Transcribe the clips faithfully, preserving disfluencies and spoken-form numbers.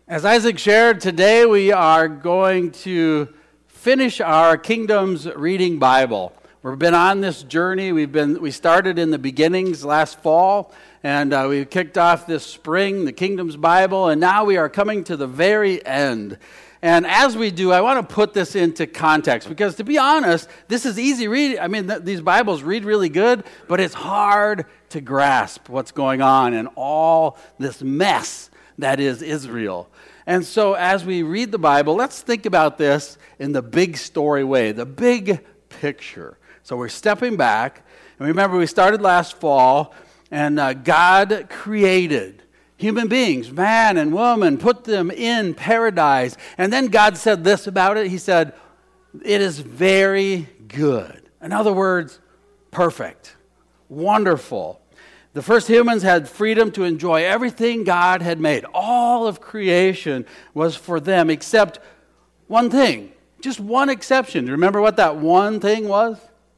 As Isaac shared, today we are going to finish our Kingdoms Reading Bible. We've been on this journey. We've been we started in the beginnings last fall, and uh, we kicked off this spring, the Kingdoms Bible, and now we are coming to the very end. And as we do, I want to put this into context, because to be honest, this is easy reading. I mean, th- these Bibles read really good, but it's hard to grasp what's going on and all this mess that is Israel. And so as we read the Bible, let's think about this in the big story way, the big picture. So we're stepping back, and remember we started last fall, and uh, God created human beings, man and woman, put them in paradise. And then God said this about it. He said, it is very good. In other words, perfect, wonderful. The first humans had freedom to enjoy everything God had made. All of creation was for them except one thing, just one exception. Do you remember what that one thing was?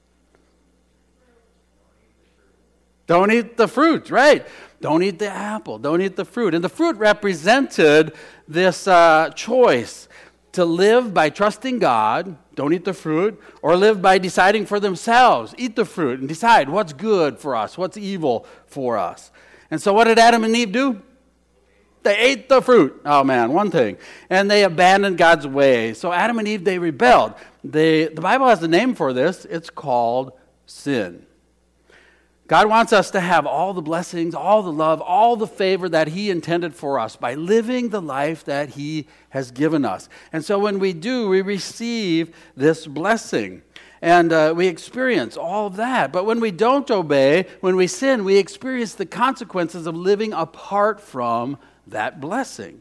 Don't eat the fruit, right? Don't eat the apple. Don't eat the fruit. And the fruit represented this uh, choice to live by trusting God, don't eat the fruit, or live by deciding for themselves, eat the fruit and decide what's good for us, what's evil for us. And so what did Adam and Eve do? They ate the fruit. Oh man, one thing. And they abandoned God's way. So Adam and Eve, they rebelled. They, the Bible has a name for this. It's called sin. God wants us to have all the blessings, all the love, all the favor that He intended for us by living the life that He has given us. And so when we do, we receive this blessing. And uh, we experience all of that. But when we don't obey, when we sin, we experience the consequences of living apart from that blessing.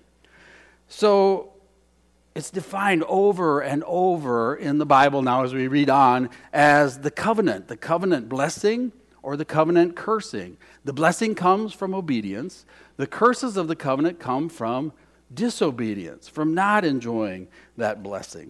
So it's defined over and over in the Bible now as we read on as the covenant, the covenant blessing, or the covenant cursing. The blessing comes from obedience. The curses of the covenant come from disobedience, from not enjoying that blessing.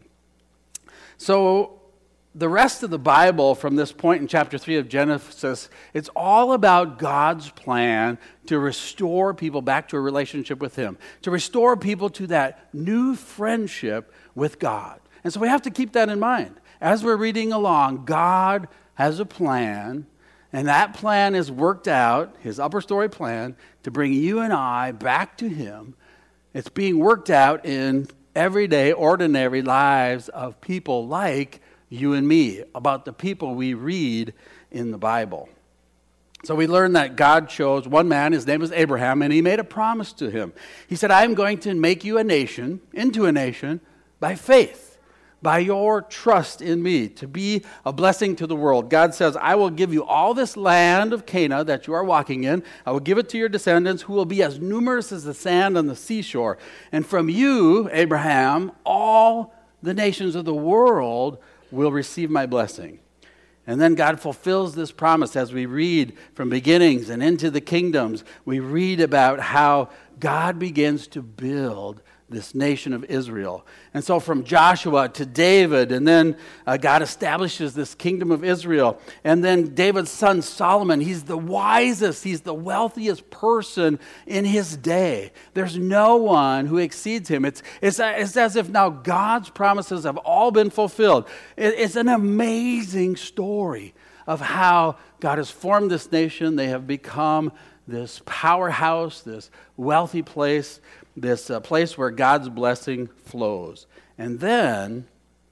So the rest of the Bible from this point in chapter three of Genesis, it's all about God's plan to restore people back to a relationship with Him, to restore people to that new friendship with God. And so we have to keep that in mind. As we're reading along, God has a plan. And that plan is worked out, His upper story plan, to bring you and I back to Him. It's being worked out in everyday, ordinary lives of people like you and me, about the people we read in the Bible. So we learn that God chose one man, his name was Abraham, and He made a promise to him. He said, I am going to make you a nation, into a nation, by faith. By your trust in me, to be a blessing to the world. God says, I will give you all this land of Canaan that you are walking in. I will give it to your descendants, who will be as numerous as the sand on the seashore. And from you, Abraham, all the nations of the world will receive my blessing. And then God fulfills this promise as we read from beginnings and into the kingdoms. We read about how God begins to build this nation of Israel. And so from Joshua to David, and then uh, God establishes this kingdom of Israel. And then David's son Solomon, he's the wisest, he's the wealthiest person in his day. There's no one who exceeds him. It's, it's, it's as if now God's promises have all been fulfilled. It, it's an amazing story of how God has formed this nation. They have become this powerhouse, this wealthy place, this uh, place where God's blessing flows. And then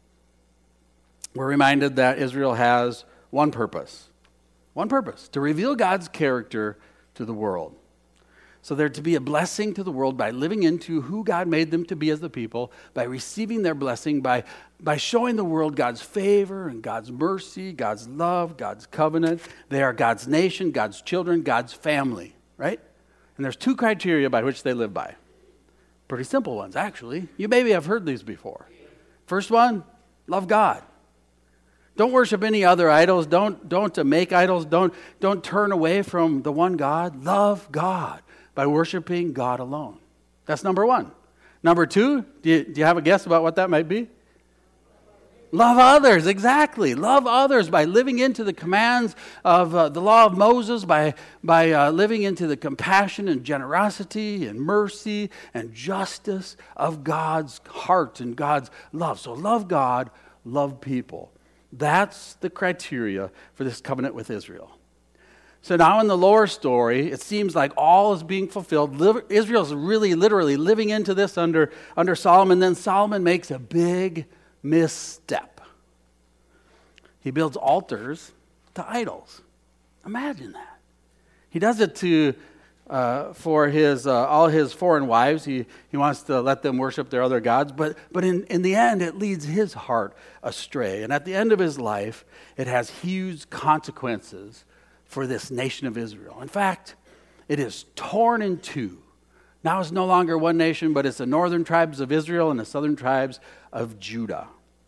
we're reminded that Israel has one purpose. One purpose, to reveal God's character to the world. So they're to be a blessing to the world by living into who God made them to be as the people, by receiving their blessing, by, by showing the world God's favor and God's mercy, God's love, God's covenant. They are God's nation, God's children, God's family, right? And there's two criteria by which they live by. Pretty simple ones, actually. You maybe have heard these before. First one, love God. Don't worship any other idols. Don't, don't uh, make idols. Don't, don't turn away from the one God. Love God by worshiping God alone. That's number one. Number two, do you, do you have a guess about what that might be? Love others, exactly. Love others by living into the commands of uh, the law of Moses, by, by uh, living into the compassion and generosity and mercy and justice of God's heart and God's love. So love God, love people. That's the criteria for this covenant with Israel. So now in the lower story, it seems like all is being fulfilled. Israel's really literally living into this under, under Solomon. Then Solomon makes a big misstep. He builds altars to idols. Imagine that. He does it to uh, for his uh, all his foreign wives. He he wants to let them worship their other gods, but but in, in the end, it leads his heart astray. And at the end of his life, it has huge consequences for this nation of Israel. In fact, it is torn in two. Now it's no longer one nation, but it's the northern tribes of Israel and the southern tribes of Judah.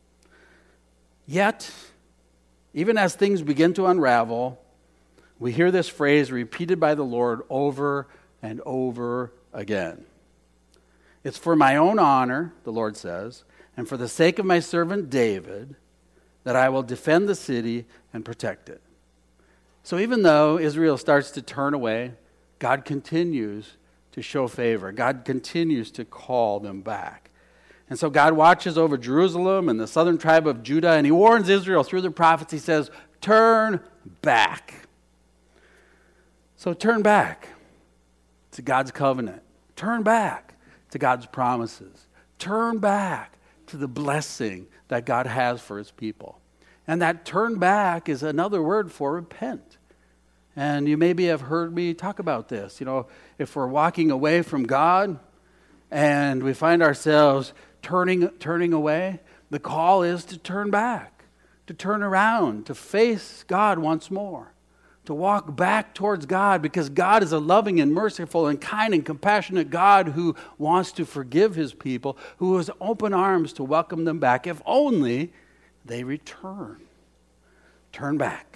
Yet, even as things begin to unravel, we hear this phrase repeated by the Lord over and over again. It's for my own honor, the Lord says, and for the sake of my servant David, that I will defend the city and protect it. So even though Israel starts to turn away, God continues to show favor. God continues to call them back. And so God watches over Jerusalem and the southern tribe of Judah, and he warns Israel through the prophets. He says, turn back. So turn back to God's covenant. Turn back to God's promises. Turn back to the blessing that God has for his people. And that turn back is another word for repent. And you maybe have heard me talk about this. You know, if we're walking away from God and we find ourselves turning turning away, the call is to turn back, to turn around, to face God once more, to walk back towards God, because God is a loving and merciful and kind and compassionate God who wants to forgive his people, who has open arms to welcome them back if only they return. Turn back.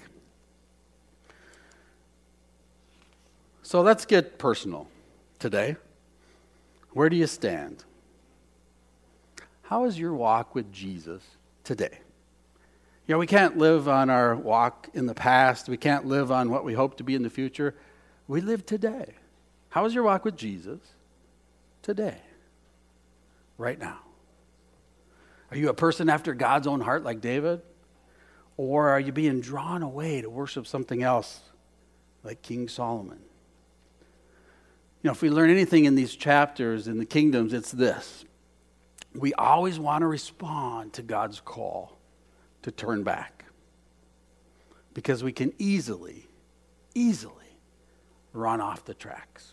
So let's get personal today. Where do you stand? How is your walk with Jesus today? You know, we can't live on our walk in the past. We can't live on what we hope to be in the future. We live today. How is your walk with Jesus today? Right now. Are you a person after God's own heart like David? Or are you being drawn away to worship something else like King Solomon? You know, if we learn anything in these chapters in the kingdoms, it's this. We always want to respond to God's call to turn back, because we can easily, easily run off the tracks.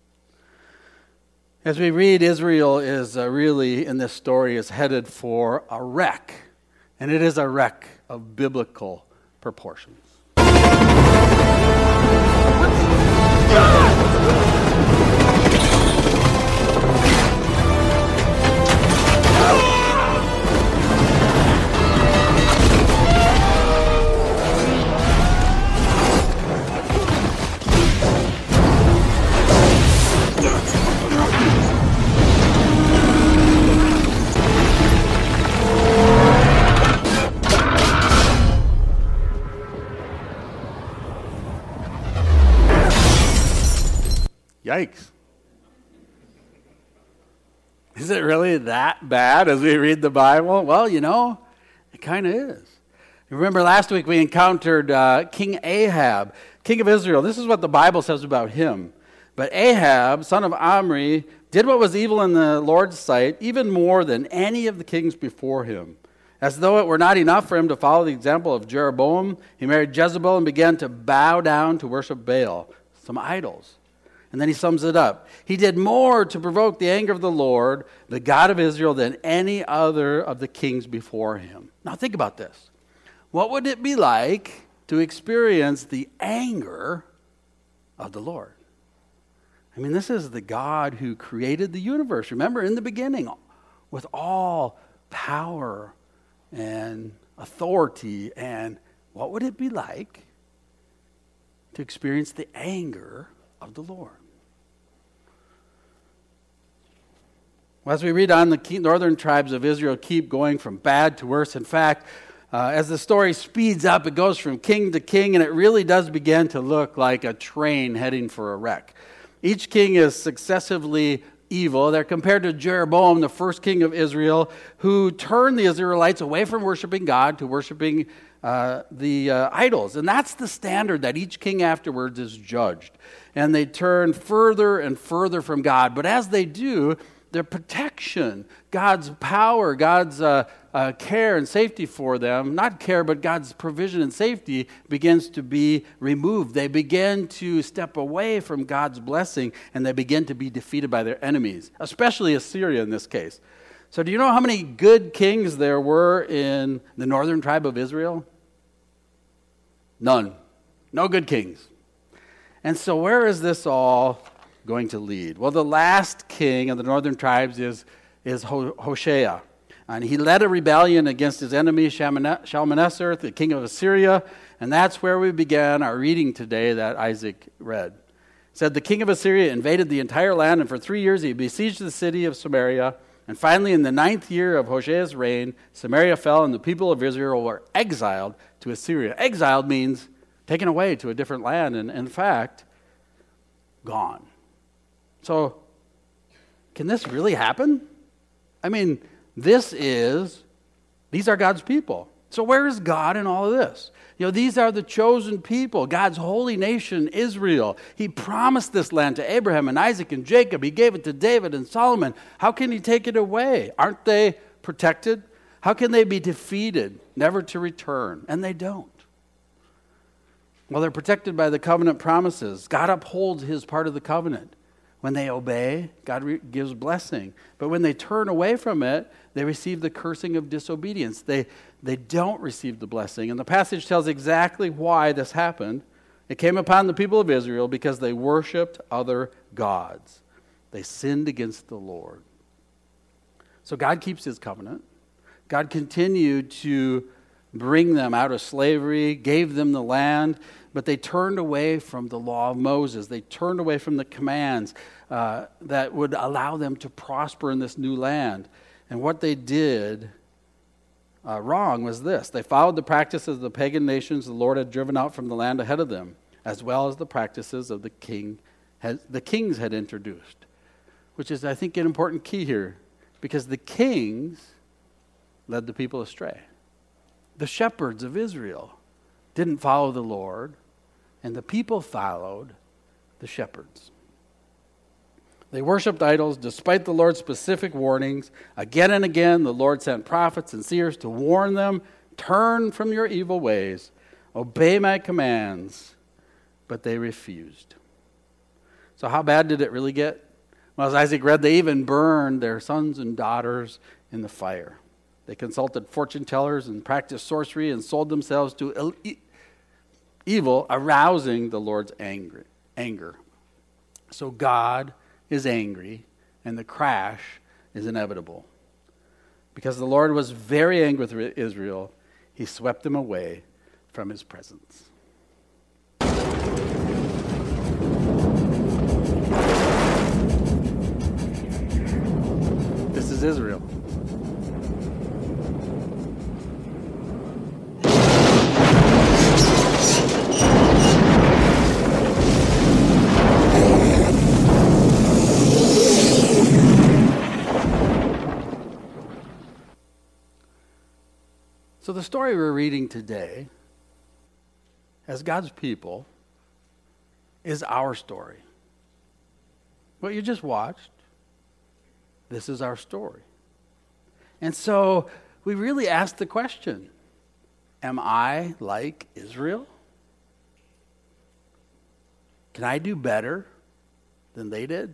As we read, Israel is uh, really, in this story, is headed for a wreck, and it is a wreck of biblical proportions. Yikes. Is it really that bad as we read the Bible? Well, you know, it kind of is. You remember last week we encountered uh, King Ahab, king of Israel. This is what the Bible says about him. But Ahab, son of Omri, did what was evil in the Lord's sight, even more than any of the kings before him. As though it were not enough for him to follow the example of Jeroboam, he married Jezebel and began to bow down to worship Baal, some idols. And then he sums it up. He did more to provoke the anger of the Lord, the God of Israel, than any other of the kings before him. Now think about this. What would it be like to experience the anger of the Lord? I mean, this is the God who created the universe. Remember, in the beginning, with all power and authority. And what would it be like to experience the anger of the Lord? Well, as we read on, the northern tribes of Israel keep going from bad to worse. In fact, uh, as the story speeds up, it goes from king to king, and it really does begin to look like a train heading for a wreck. Each king is successively evil. They're compared to Jeroboam, the first king of Israel, who turned the Israelites away from worshiping God to worshiping uh, the uh, idols. And that's the standard that each king afterwards is judged. And they turn further and further from God. But as they do, their protection, God's power, God's uh, uh, care and safety for them, not care, but God's provision and safety begins to be removed. They begin to step away from God's blessing, and they begin to be defeated by their enemies, especially Assyria in this case. So do you know how many good kings there were in the northern tribe of Israel? None. No good kings. And so where is this all going to lead? Well, the last king of the northern tribes is, is Hoshea. And he led a rebellion against his enemy, Shalmaneser, the king of Assyria. And that's where we began our reading today that Isaac read. It said, the king of Assyria invaded the entire land, and for three years he besieged the city of Samaria. And finally, in the ninth year of Hoshea's reign, Samaria fell, and the people of Israel were exiled to Assyria. Exiled means taken away to a different land, and in fact, gone. So, can this really happen? I mean, this is, these are God's people. So where is God in all of this? You know, these are the chosen people, God's holy nation, Israel. He promised this land to Abraham and Isaac and Jacob. He gave it to David and Solomon. How can he take it away? Aren't they protected? How can they be defeated, never to return? And they don't. Well, they're protected by the covenant promises. God upholds his part of the covenant. When they obey, God re- gives blessing. But when they turn away from it, they receive the cursing of disobedience. They, they don't receive the blessing. And the passage tells exactly why this happened. It came upon the people of Israel because they worshiped other gods. They sinned against the Lord. So God keeps his covenant. God continued to bring them out of slavery, gave them the land, but they turned away from the law of Moses. They turned away from the commands uh, that would allow them to prosper in this new land. And what they did uh, wrong was this. They followed the practices of the pagan nations the Lord had driven out from the land ahead of them, as well as the practices of the king had, the kings had introduced, which is, I think, an important key here, because the kings led the people astray. The shepherds of Israel didn't follow the Lord, and the people followed the shepherds. They worshiped idols despite the Lord's specific warnings. Again and again, the Lord sent prophets and seers to warn them, turn from your evil ways, obey my commands, but they refused. So how bad did it really get? Well, as Isaac read, they even burned their sons and daughters in the fire. They consulted fortune tellers and practiced sorcery and sold themselves to evil, arousing the Lord's anger. anger. So God is angry, and the crash is inevitable. Because the Lord was very angry with Israel, he swept them away from his presence. This is Israel. So the story we're reading today, as God's people, is our story. What you just watched, this is our story. And so we really ask the question, am I like Israel? Can I do better than they did?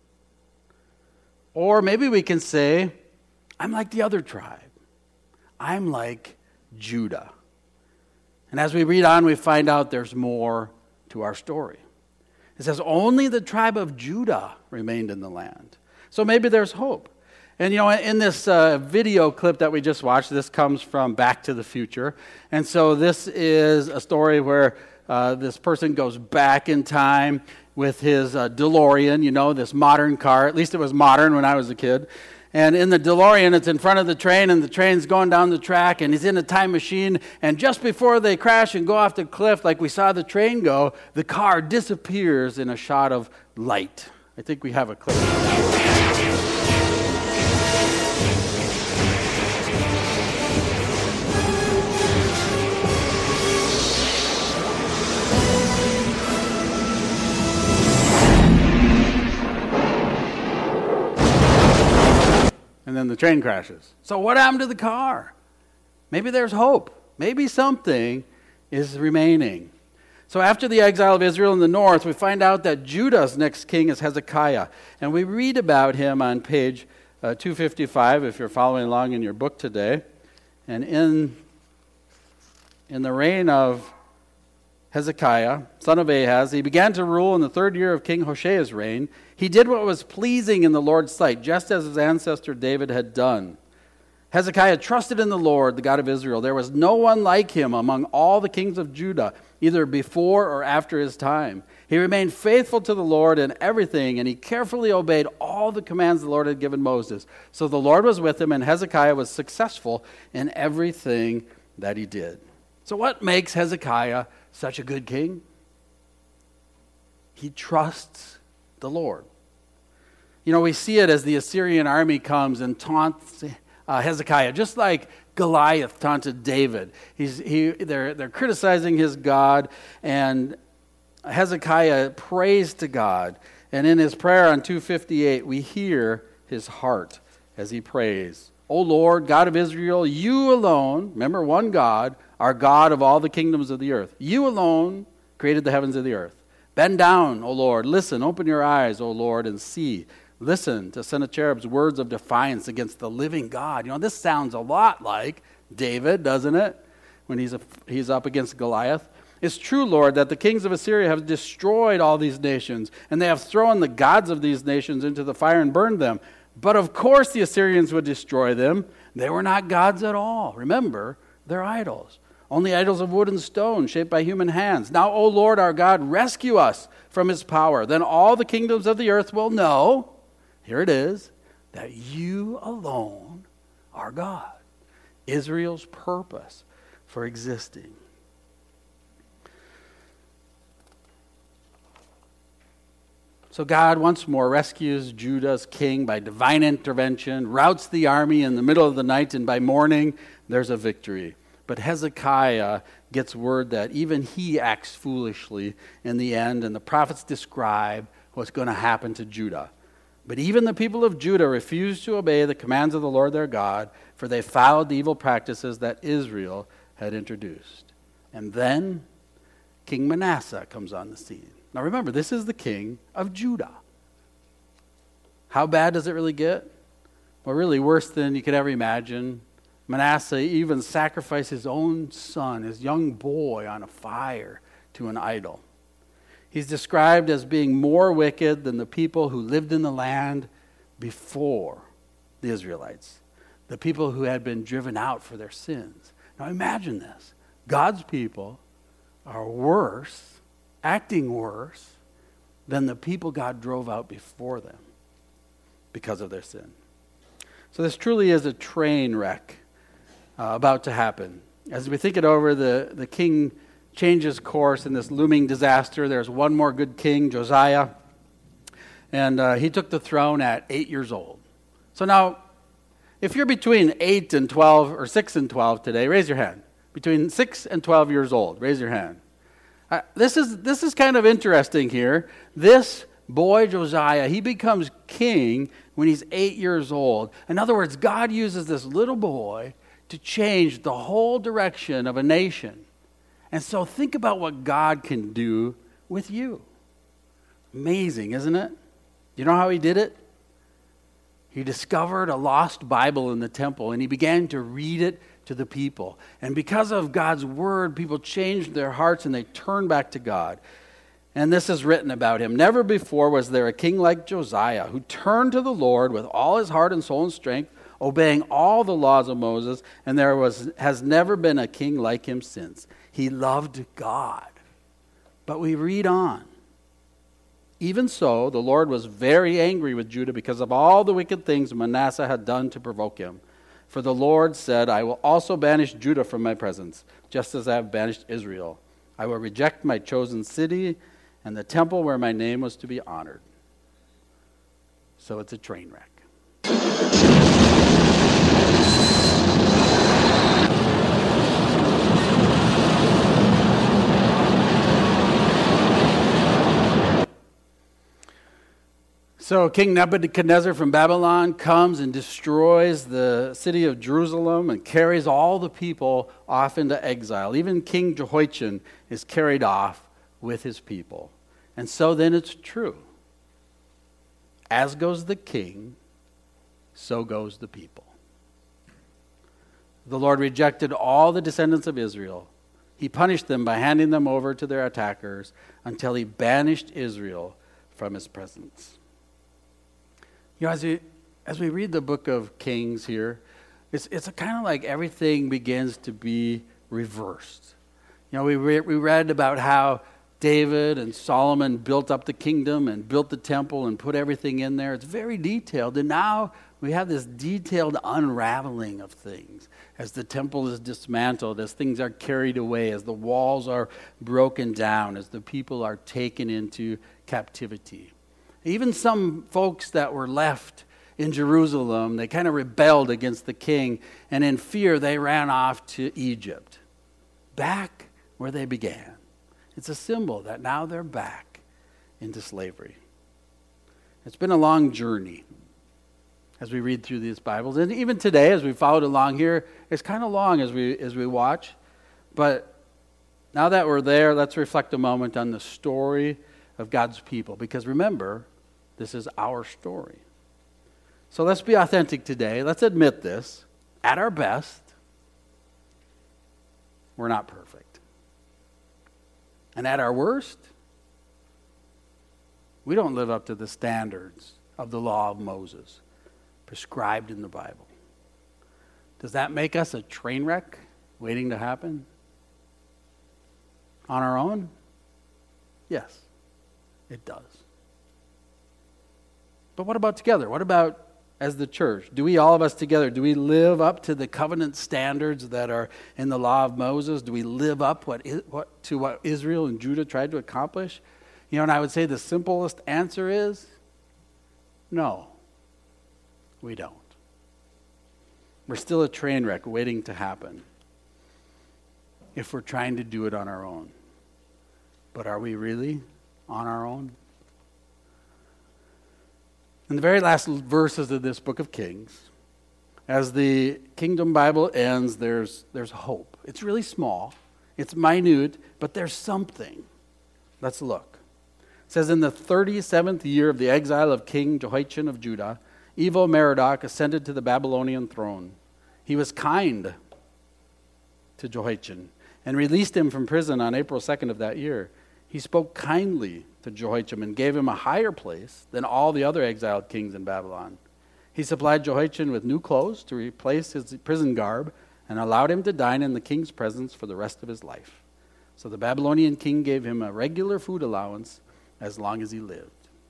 Or maybe we can say, I'm like the other tribe. I'm like Judah. And as we read on, we find out there's more to our story. It says only the tribe of Judah remained in the land. So maybe there's hope. And you know, in this uh, video clip that we just watched, this comes from Back to the Future. And so this is a story where uh, this person goes back in time with his uh, DeLorean, you know, this modern car. At least it was modern when I was a kid. And in the DeLorean, it's in front of the train, and the train's going down the track, and he's in a time machine. And just before they crash and go off the cliff, like we saw the train go, the car disappears in a shot of light. I think we have a clip. And then the train crashes. So what happened to the car? Maybe there's hope. Maybe something is remaining. So after the exile of Israel in the north, we find out that Judah's next king is Hezekiah. And we read about him on page uh, two fifty-five, if you're following along in your book today. And in, in the reign of Hezekiah, son of Ahaz, he began to rule in the third year of King Hoshea's reign. He did what was pleasing in the Lord's sight, just as his ancestor David had done. Hezekiah trusted in the Lord, the God of Israel. There was no one like him among all the kings of Judah, either before or after his time. He remained faithful to the Lord in everything, and he carefully obeyed all the commands the Lord had given Moses. So the Lord was with him, and Hezekiah was successful in everything that he did. So what makes Hezekiah such a good king? He trusts the Lord. You know, we see it as the Assyrian army comes and taunts uh, Hezekiah, just like Goliath taunted David. He's, he, they're, they're criticizing his God, and Hezekiah prays to God. And in his prayer on two fifty-eight, we hear his heart as he prays. O Lord, God of Israel, you alone, remember one God, are God of all the kingdoms of the earth. You alone created the heavens and the earth. Bend down, O Lord. Listen, open your eyes, O Lord, and see. Listen to Sennacherib's words of defiance against the living God. You know, this sounds a lot like David, doesn't it? When he's, a, he's up against Goliath. It's true, Lord, that the kings of Assyria have destroyed all these nations, and they have thrown the gods of these nations into the fire and burned them. But of course the Assyrians would destroy them. They were not gods at all. Remember, they're idols. Only idols of wood and stone shaped by human hands. Now, O Lord our God, rescue us from his power. Then all the kingdoms of the earth will know, here it is, that you alone are God. Israel's purpose for existing. So God once more rescues Judah's king by divine intervention, routs the army in the middle of the night, and by morning there's a victory. But Hezekiah gets word that even he acts foolishly in the end, and the prophets describe what's going to happen to Judah. But even the people of Judah refused to obey the commands of the Lord their God, for they followed the evil practices that Israel had introduced. And then King Manasseh comes on the scene. Now remember, this is the king of Judah. How bad does it really get? Well, really worse than you could ever imagine. Manasseh even sacrificed his own son, his young boy, on a fire to an idol. He's described as being more wicked than the people who lived in the land before the Israelites, the people who had been driven out for their sins. Now imagine this. God's people are worse, acting worse, than the people God drove out before them because of their sin. So this truly is a train wreck uh, about to happen. As we think it over, the, the king changes course in this looming disaster. There's one more good king, Josiah, and uh, he took the throne at eight years old. So now, if you're between eight and twelve, or six and twelve today, raise your hand. Between six and twelve years old, raise your hand. Uh, this is this is kind of interesting here. This boy, Josiah, he becomes king when he's eight years old. In other words, God uses this little boy to change the whole direction of a nation. And so think about what God can do with you. Amazing, isn't it? You know how he did it? He discovered a lost Bible in the temple, and he began to read it to the people. And because of God's word, people changed their hearts and they turned back to God. And this is written about him. Never before was there a king like Josiah, who turned to the Lord with all his heart and soul and strength, obeying all the laws of Moses, and there was has never been a king like him since. He loved God. But we read on. Even so, the Lord was very angry with Judah because of all the wicked things Manasseh had done to provoke him. For the Lord said, I will also banish Judah from my presence, just as I have banished Israel. I will reject my chosen city and the temple where my name was to be honored. So it's a train wreck. So King Nebuchadnezzar from Babylon comes and destroys the city of Jerusalem and carries all the people off into exile. Even King Jehoiachin is carried off with his people. And so then it's true. As goes the king, so goes the people. The Lord rejected all the descendants of Israel. He punished them by handing them over to their attackers until he banished Israel from his presence. You know, as we, as we read the book of Kings here, it's it's kind of like everything begins to be reversed. You know, we re- we read about how David and Solomon built up the kingdom and built the temple and put everything in there. It's very detailed. And now we have this detailed unraveling of things as the temple is dismantled, as things are carried away, as the walls are broken down, as the people are taken into captivity. Even some folks that were left in Jerusalem, they kind of rebelled against the king, and in fear they ran off to Egypt, back where they began. It's a symbol that now they're back into slavery. It's been a long journey as we read through these Bibles. And even today, as we followed along here, it's kind of long as we as we watch. But now that we're there, let's reflect a moment on the story of God's people. Because remember, this is our story. So let's be authentic today. Let's admit this. At our best, we're not perfect. And at our worst, we don't live up to the standards of the law of Moses prescribed in the Bible. Does that make us a train wreck waiting to happen? On our own? Yes, it does. But what about together? What about as the church? Do we, all of us together, do we live up to the covenant standards that are in the law of Moses? Do we live up what, what, to what Israel and Judah tried to accomplish? You know, and I would say the simplest answer is no, we don't. We're still a train wreck waiting to happen if we're trying to do it on our own. But are we really on our own? In the very last verses of this book of Kings, as the Kingdom Bible ends, there's there's hope. It's really small. It's minute, but there's something. Let's look. It says, in the thirty-seventh year of the exile of King Jehoiachin of Judah, evil Merodach ascended to the Babylonian throne. He was kind to Jehoiachin and released him from prison on April second of that year. He spoke kindly to Jehoiachin and gave him a higher place than all the other exiled kings in Babylon. He supplied Jehoiachin with new clothes to replace his prison garb and allowed him to dine in the king's presence for the rest of his life. So the Babylonian king gave him a regular food allowance as long as he lived.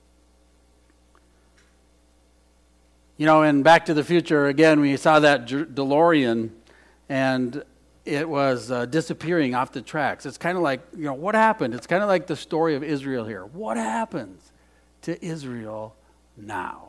You know, in Back to the Future, again, we saw that DeLorean, and it was uh, disappearing off the tracks. It's kind of like, you know, what happened? It's kind of like the story of Israel here. What happens to Israel now?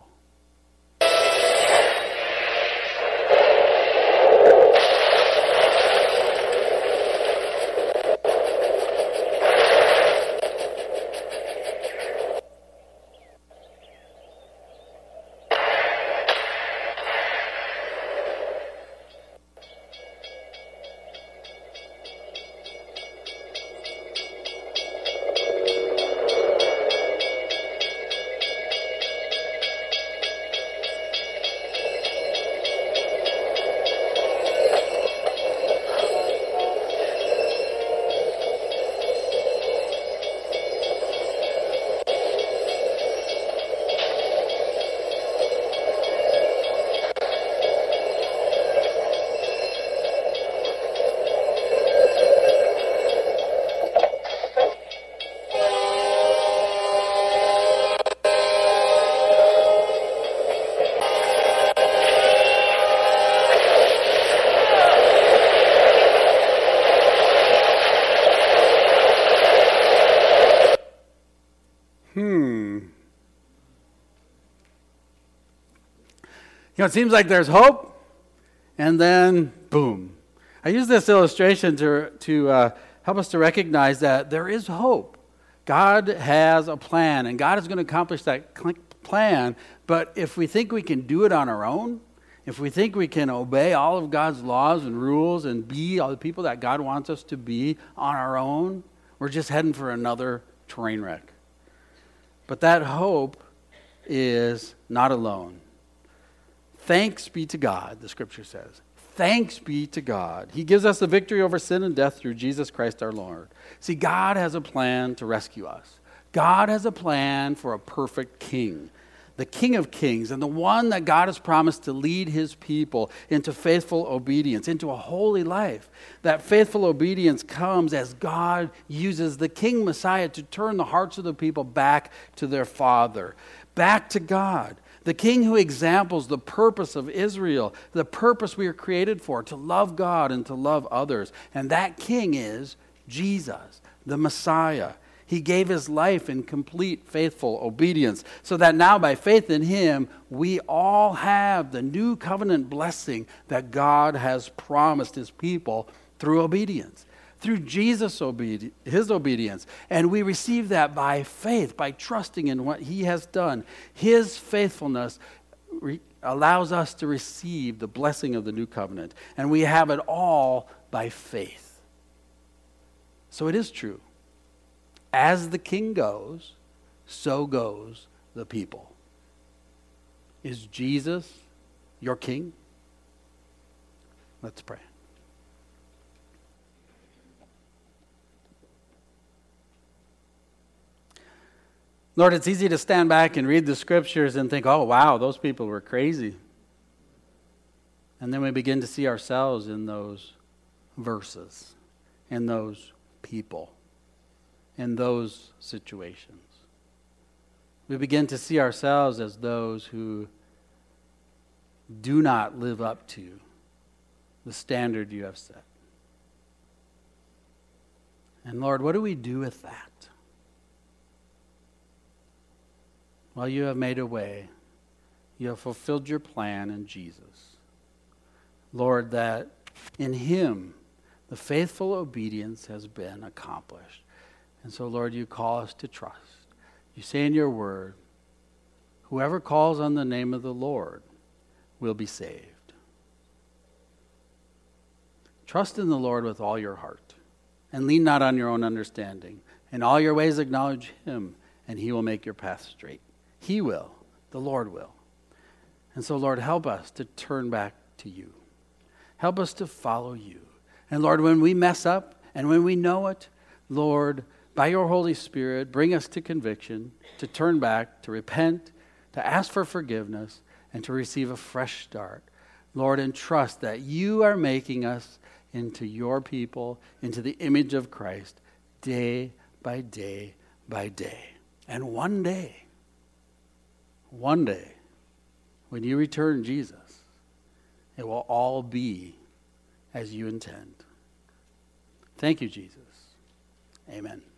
You know, it seems like there's hope, and then boom. I use this illustration to, to uh, help us to recognize that there is hope. God has a plan, and God is going to accomplish that plan, but if we think we can do it on our own, if we think we can obey all of God's laws and rules and be all the people that God wants us to be on our own, we're just heading for another train wreck. But that hope is not alone. Thanks be to God, the scripture says. Thanks be to God. He gives us the victory over sin and death through Jesus Christ our Lord. See, God has a plan to rescue us. God has a plan for a perfect king, the King of Kings, and the one that God has promised to lead his people into faithful obedience, into a holy life. That faithful obedience comes as God uses the King Messiah to turn the hearts of the people back to their Father, back to God. The King who examples the purpose of Israel, the purpose we are created for, to love God and to love others. And that King is Jesus, the Messiah. He gave his life in complete faithful obedience, so that now by faith in him, we all have the new covenant blessing that God has promised his people through obedience. Through Jesus' obedi- his obedience. And we receive that by faith, by trusting in what he has done. His faithfulness re- allows us to receive the blessing of the new covenant. And we have it all by faith. So it is true. As the king goes, so goes the people. Is Jesus your king? Let's pray. Lord, it's easy to stand back and read the scriptures and think, oh, wow, those people were crazy. And then we begin to see ourselves in those verses, in those people, in those situations. We begin to see ourselves as those who do not live up to the standard you have set. And Lord, what do we do with that? Well, you have made a way. You have fulfilled your plan in Jesus. Lord, that in him the faithful obedience has been accomplished. And so, Lord, you call us to trust. You say in your word, whoever calls on the name of the Lord will be saved. Trust in the Lord with all your heart, and lean not on your own understanding. In all your ways acknowledge him, and he will make your path straight. He will. The Lord will. And so, Lord, help us to turn back to you. Help us to follow you. And Lord, when we mess up and when we know it, Lord, by your Holy Spirit, bring us to conviction, to turn back, to repent, to ask for forgiveness, and to receive a fresh start. Lord, and trust that you are making us into your people, into the image of Christ, day by day by day. And one day, one day, when you return, Jesus, it will all be as you intend. Thank you, Jesus. Amen.